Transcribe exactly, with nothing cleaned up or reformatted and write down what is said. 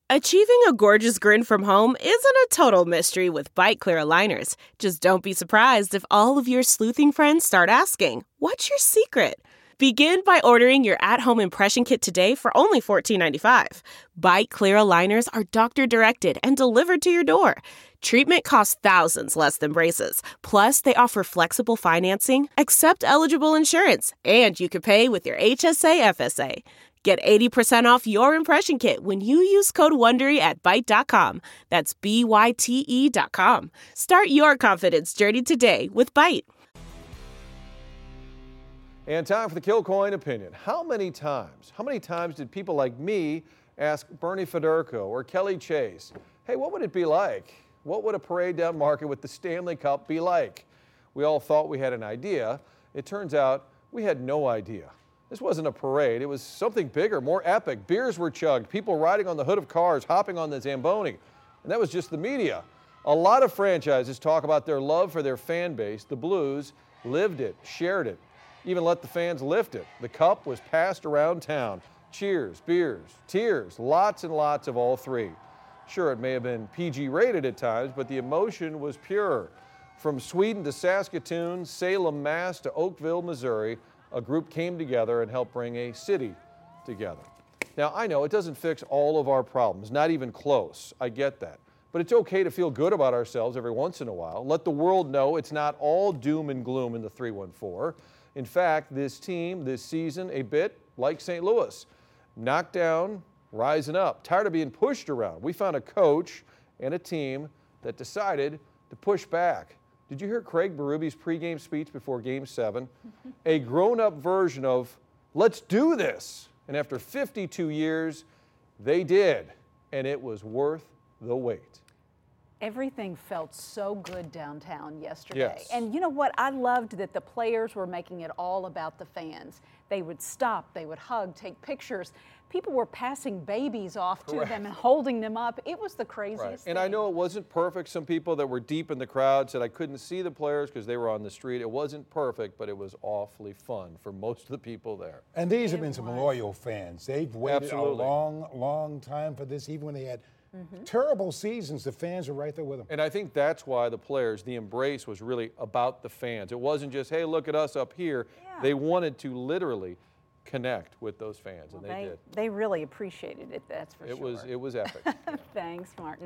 Achieving a gorgeous grin from home isn't a total mystery with Byte Clear aligners. Just don't be surprised if all of your sleuthing friends start asking, "What's your secret?" Begin by ordering your at-home impression kit today for only fourteen ninety-five. Byte Clear aligners are doctor-directed and delivered to your door. Treatment costs thousands less than braces. Plus, they offer flexible financing, accept eligible insurance, and you can pay with your H S A F S A. Get eighty percent off your impression kit when you use code WONDERY at Byte dot com. That's B Y T E dot com. Start your confidence journey today with Byte. And time for the Kilcoyne Opinion. How many times, how many times did people like me ask Bernie Federko or Kelly Chase, hey, what would it be like? What would a parade down Market with the Stanley Cup be like? We all thought we had an idea. It turns out we had no idea. This wasn't a parade. It was something bigger, more epic. Beers were chugged, people riding on the hood of cars, hopping on the Zamboni. And that was just the media. A lot of franchises talk about their love for their fan base. The Blues lived it, shared it, even let the fans lift it. The cup was passed around town. Cheers, beers, tears, lots and lots of all three. Sure, it may have been P G rated at times, but the emotion was pure. From Sweden to Saskatoon, Salem, Mass to Oakville, Missouri, a group came together and helped bring a city together. Now, I know it doesn't fix all of our problems, not even close. I get that. But it's okay to feel good about ourselves every once in a while. Let the world know it's not all doom and gloom in the three one four. In fact, this team, this season, a bit like Saint Louis. Knocked down, rising up. Tired of being pushed around. We found a coach and a team that decided to push back. Did you hear Craig Berube's pregame speech before Game seven? A grown-up version of, let's do this. And after fifty-two years, they did. And it was worth the wait. Everything felt so good downtown yesterday. Yes. And you know what? I loved that the players were making it all about the fans. They would stop, they would hug, take pictures. People were passing babies off to Correct. them and holding them up. It was the craziest Right. thing. And I know it wasn't perfect. Some people that were deep in the crowd said I couldn't see the players because they were on the street. It wasn't perfect, but it was awfully fun for most of the people there. And these have It been some was. loyal fans. They've waited Absolutely. a long, long time for this, even when they had mm-hmm. terrible seasons. The fans are right there with them. And I think that's why the players, the embrace was really about the fans. It wasn't just, hey, look at us up here. Yeah. They wanted to literally connect with those fans, Well, and they, they did. They really appreciated it, that's for It sure. was, it was epic. Thanks, Martin.